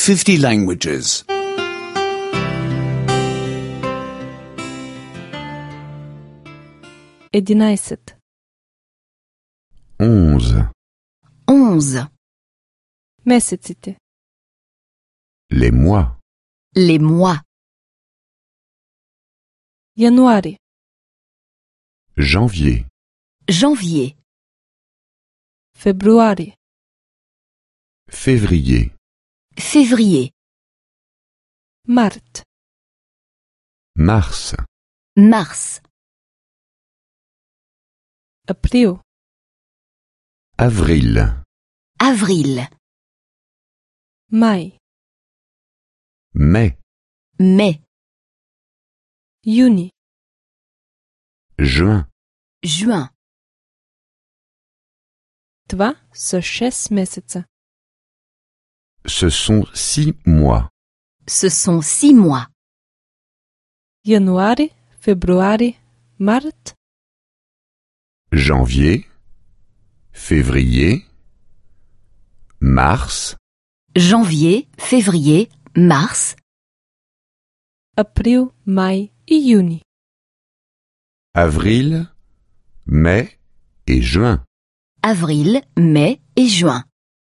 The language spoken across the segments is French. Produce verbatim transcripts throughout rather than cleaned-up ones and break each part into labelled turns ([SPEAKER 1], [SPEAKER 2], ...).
[SPEAKER 1] fifty languages.
[SPEAKER 2] единайсет,
[SPEAKER 3] onze,
[SPEAKER 4] onze,
[SPEAKER 2] месеците,
[SPEAKER 3] les mois,
[SPEAKER 4] les mois,
[SPEAKER 2] януари,
[SPEAKER 3] janvier,
[SPEAKER 4] janvier,
[SPEAKER 2] февруари,
[SPEAKER 3] février,
[SPEAKER 4] février,
[SPEAKER 2] март,
[SPEAKER 3] mars,
[SPEAKER 4] mars,
[SPEAKER 2] април,
[SPEAKER 3] avril,
[SPEAKER 4] avril,
[SPEAKER 2] май,
[SPEAKER 3] mai,
[SPEAKER 4] mai,
[SPEAKER 2] юни,
[SPEAKER 3] juin,
[SPEAKER 4] juin.
[SPEAKER 2] това са шест месеца.
[SPEAKER 3] ce sont six mois.
[SPEAKER 4] Ce sont six mois.
[SPEAKER 2] Януари, февруари, март,
[SPEAKER 3] Janvier, février, mars,
[SPEAKER 4] Janvier, février, mars,
[SPEAKER 2] април, май и юни.
[SPEAKER 3] avril, mai et juin.
[SPEAKER 4] avril, mai et juin.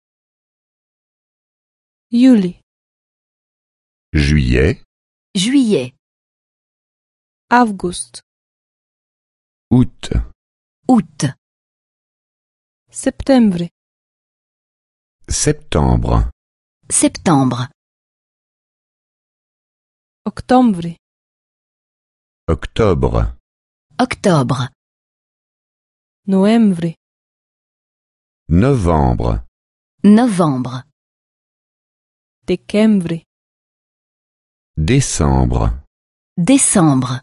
[SPEAKER 2] Юли,
[SPEAKER 3] Juillet,
[SPEAKER 4] Juillet,
[SPEAKER 2] август,
[SPEAKER 3] août,
[SPEAKER 4] août,
[SPEAKER 2] септември,
[SPEAKER 3] septembre,
[SPEAKER 4] septembre,
[SPEAKER 2] октомври,
[SPEAKER 3] octobre,
[SPEAKER 4] octobre,
[SPEAKER 2] ноември,
[SPEAKER 3] novembre,
[SPEAKER 4] novembre,
[SPEAKER 2] декември,
[SPEAKER 3] décembre.
[SPEAKER 4] décembre.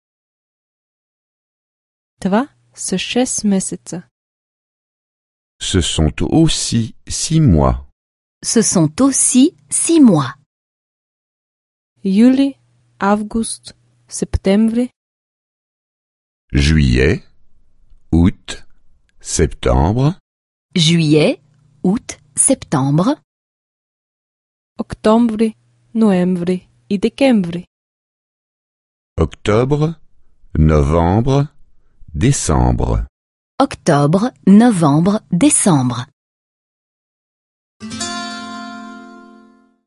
[SPEAKER 2] това са шест месеца.
[SPEAKER 3] Ce sont aussi six mois.
[SPEAKER 4] Ce sont aussi six mois.
[SPEAKER 2] Юли, август, септември,
[SPEAKER 3] Juillet, août, septembre,
[SPEAKER 4] Juillet, août, septembre,
[SPEAKER 2] октомври, ноември и декември.
[SPEAKER 3] octobre, novembre, décembre.
[SPEAKER 4] octobre, novembre, décembre.